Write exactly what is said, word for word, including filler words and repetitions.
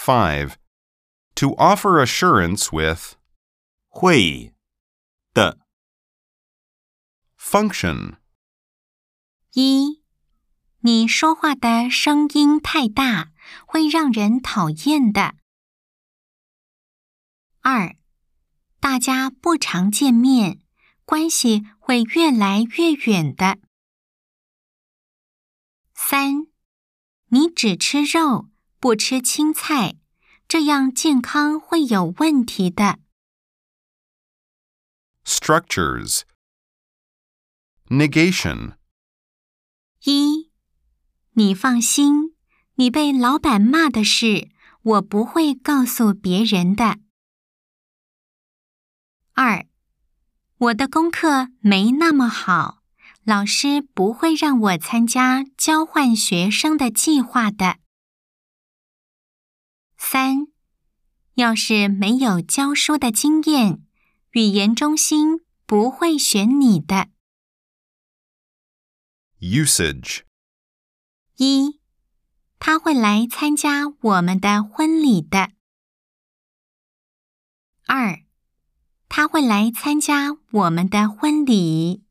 five. To offer assurance with 会的 function. 一，你说话的声音太大，会让人讨厌的。二，大家不常见面，关系会越来越远的。三，你只吃肉，不吃青菜，这样健康会有问题的。 Structures. Negation. 一，你放心，你被老板骂的事，我不会告诉别人的。二，我的功课没那么好，老师不会让我参加交换学生的计划的。三，要是没有教书的经验，语言中心不会选你的。 Usage. 一，他会来参加我们的婚礼的。二，他会来参加我们的婚礼。